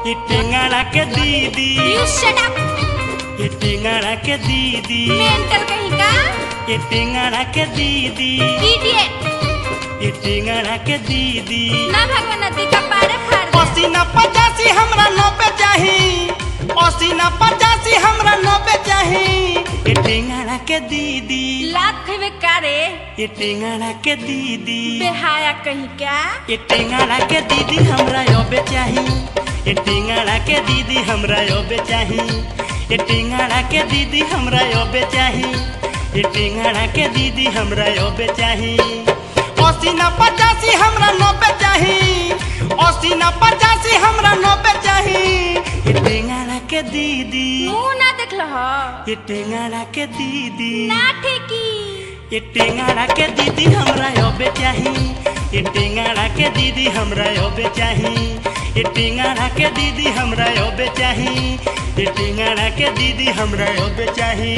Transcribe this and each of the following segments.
ये टेंगड़ा के दीदी You shut up. ये टेंगड़ा के दीदी Mental कहीं का? ये टेंगड़ा के दीदी Idiot. ये टेंगड़ा के दीदी ना भगवान नदी का पारे फाड़ दे। 80 ना 85 हमरा 90 चाही 80 ना 85 हमरा 90 चाही ये टेंगड़ा के दीदी लात थे कारे ये टेंगड़ा के दीदी बेहाया कहीं क्या? ये टेंगड़ा के दीदी हमरा योबे चाही ये टेंगड़ा के दीदी हमरा योबे चाही ये टेंगड़ा के दीदी हमरा योबे चाही ये टेंगड़ा के दीदी हमरा योबे चाही 80 ना 85 हमरा 90 चाही 80 ना 85 हमरा 90 चाही ये टेंगड़ा के दीदी मुंह ना देख लो हो। ये टेंगड़ा के दीदी ना ठेकी। ये टेंगड़ा के दीदी हमरा योबे चाही ये टेंगड़ा के दीदी हमरा योबे चाही ये टेंगड़ा के दीदी हमरा योबे चाही ये टेंगड़ा के दीदी हमरा योबे चाही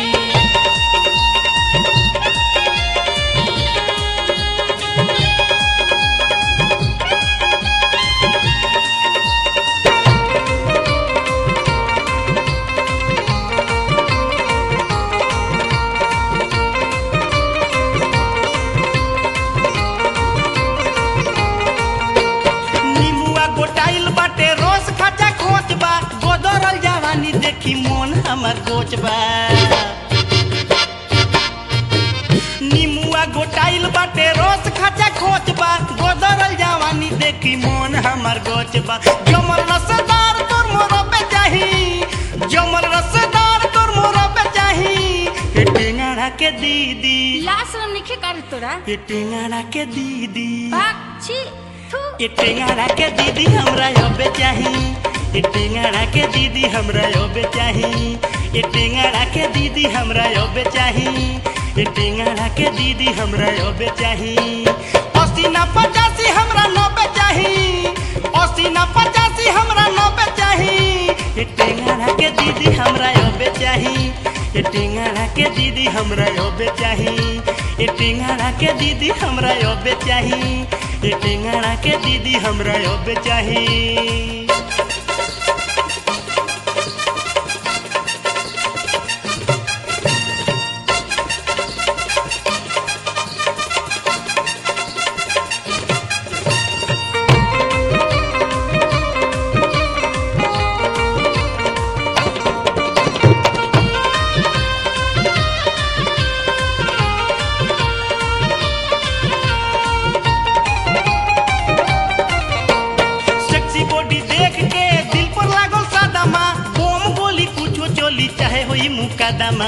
नीमुआ गोटाइल बाटे रोज खाचा खोच बा गोदरल जवानी देखी मोन हमर गोच बा नीमुआ गोटाइल बाटे रोज खाचा खोच बा गोदरल जवानी देखी मोन हमर गोच बा जमल रसदार तोर मोर पे चाही जमल रसदार तोर मोर पे चाही ये टेंगड़ा के दीदी लाश में निखे कर तोरा। ये टेंगड़ा के दीदी भाग छी थू। ये टेंगड़ा के दीदी हमरा योबे चाही ये टेंगड़ा के दीदी हमरा योबे चाही ये टेंगड़ा के दीदी हमरा योबे चाही ये टेंगड़ा के दीदी हमरा योबे चाही 80 ना 85 हमरा 90 चाही 80 ना 85 हमरा 90 चाही ये टेंगड़ा के दीदी हमरा योबे चाही ये टेंगड़ा के दीदी हमरा योबे चाही ये टेंगड़ा के दीदी हमरा योबे चाही ये टेंगड़ा के दीदी हमरा योबे चाही सेक्सी बॉडी देख के दिल पर लागल सादामा बम गोली कुछो चली चाहे होई मुकादमा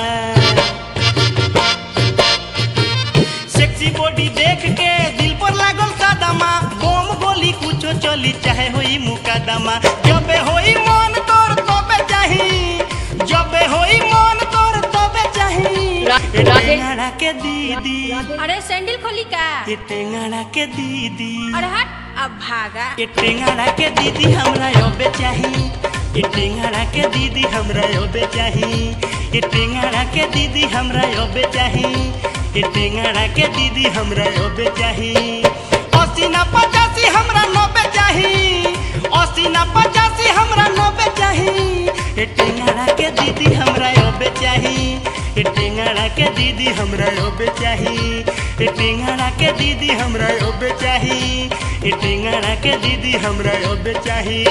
सेक्सी बॉडी देख के दिल पर लागल सादामा बम गोली कुछो चली चाहे होई मुकादमा जबे होई मन तोर तबे चाही जबे होई मन तोर तबे चाही ये टेंगड़ा के दीदी अरे सैंडल खोली का? ये टेंगड़ा के दीदी अरे हट अब भागा। ये टेंगड़ा के दीदी हमरा योबे चाही ये टेंगड़ा के दीदी हमरा योबे चाही ये टेंगड़ा के दीदी हमरा योबे चाही ये टेंगड़ा के दीदी हमरा योबे चाही 80 ना 85 हमरा 90 चाही 80 ना 85 हमरा 90 चाही ये टेंगड़ा के दीदी हमरा योबे चाही ये टेंगड़ा के दीदी हमरा योबे चाही ये टेंगड़ा के दीदी हमरा योबे चाही ये टेंगड़ा के दीदी हमरा योबे चाही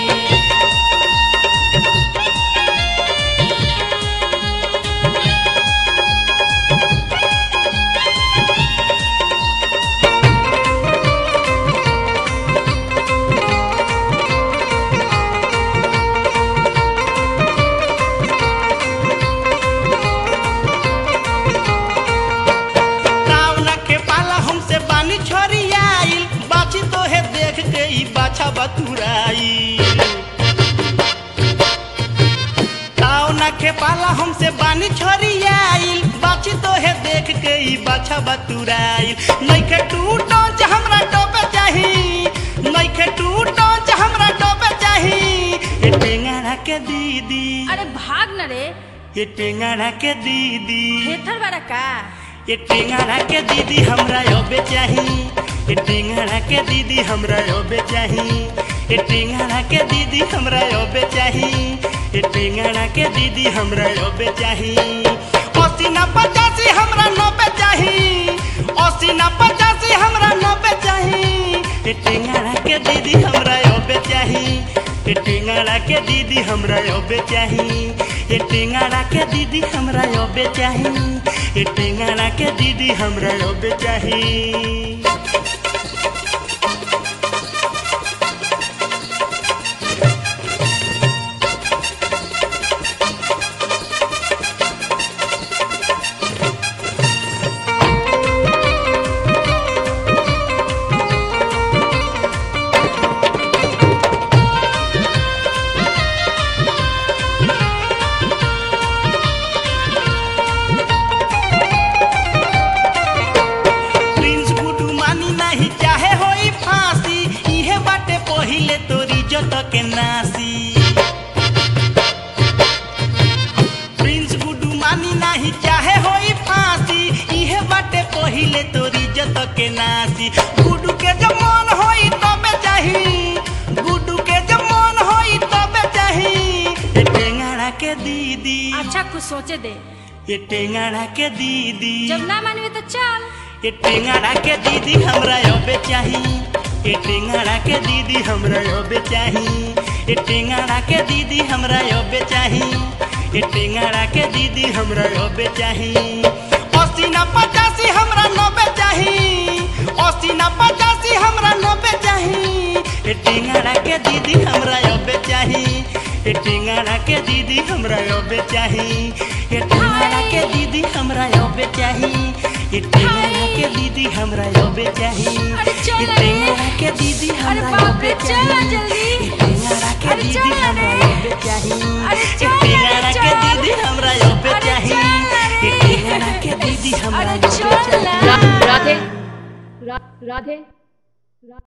रावण के पाला हमसे बानी छोरी आइल बाछी तो है देख के ई बाछा बतुराई रावण के पाला हमसे बानी छोरी आइल बाछी तो है देख के ई बाछा बतुराई नइखे टूटो ज हमरा टोपे चाही नइखे टूटो ज हमरा टोपे चाही ये टेंगड़ा के दीदी अरे भाग न रे। ये टेंगड़ा के दीदी हेथर बारा का? ये टेंगड़ा के दीदी हमरा योबे चाही ये टेंगड़ा के दीदी हमरा योबे चाही ए टेंगड़ा के दीदी हमरा अबे चाही ए टेंगड़ा के दीदी हमरा अबे चाही 80 ना 85 हमरा 90 चाही 80 ना 85 हमरा 90 चाही ए टेंगड़ा के दीदी हमरा अबे चाही ए टेंगड़ा के दीदी हमरा अबे चाही ए टेंगड़ा के दीदी हमरा अबे चाही ए टेंगड़ा के दीदी हमरा अबे चाही पहिले तोरी जत के नासी प्रिंस गुडू मानी नाही चाहे होई फांसी इहे बाटे पहिले तोरी जत के नासी गुडू के जब मन होई तबे चाही गुडू के जब मन होई तबे चाही ए टेंगड़ा के दीदी अच्छा कुछ सोचे दे ए टेंगड़ा के दीदी जब ना मानवे तो चल ए टेंगड़ा के दीदी हमरा अबे चाही ए टेंगड़ा के दीदी हमरा अबे चाही ए टेंगड़ा के दीदी हमरा अबे चाही ए टेंगड़ा के दीदी हमरा अबे चाही 80 ना 85 हमरा 90 चाही 80 ना 85 हमरा 90 चाही ए टेंगड़ा के दीदी हमरा अबे चाही ए टेंगड़ा के दीदी हमरा अबे चाही ए टेंगड़ा के दीदी हमरा अबे चाही ए टेंगड़ा के दीदी हमरा अबे चाही ए टेंगड़ा के दीदी हमरा अबे चाही जल्दी टेंगड़ा के दीदी हमरा अबे चाही ए टेंगड़ा के दीदी हमरा अबे चाही ए टेंगड़ा के दीदी हमरा अबे चाही राधे